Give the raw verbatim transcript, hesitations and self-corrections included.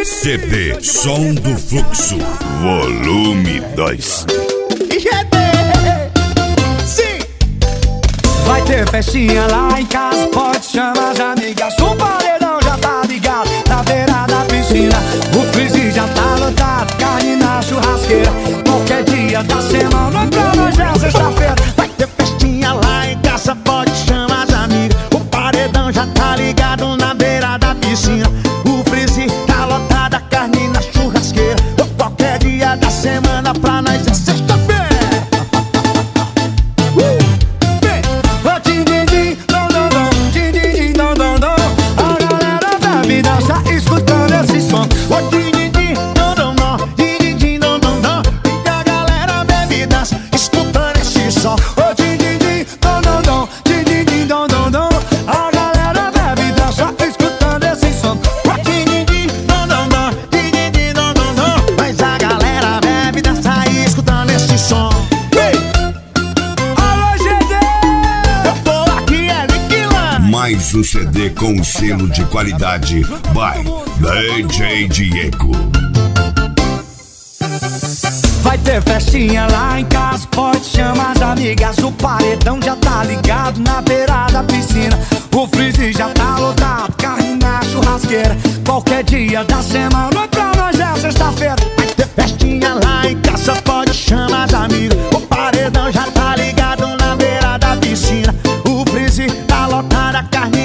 C D Som do Fluxo, volume dois. Sim. Vai ter festinha lá em casa, pode chamar as amigas. O paredão já tá ligado, na beira da piscina. O freezer já tá lotado, carne na churrasqueira. Qualquer dia da semana, pra nós é sexta-feira. Vai ter festinha lá em casa, pode chamar as amigas. O paredão já tá ligado, na beira da piscina. O freezer tá lotado, a carne na churrasqueira. Qualquer dia da semana, pra nós é sexta-feira. Mais um C D com selo de qualidade by D J Diego. Vai ter festinha lá em casa, pode chamar as amigas. O paredão já tá ligado, na beira da piscina. O freezer já tá lotado, carne na churrasqueira. Qualquer dia da semana, pra nós é sexta-feira. Vai ter festinha lá em casa, pode chamar as amigas. O paredão já tá ligado, na beira da piscina. O freezer tá lotado, a carne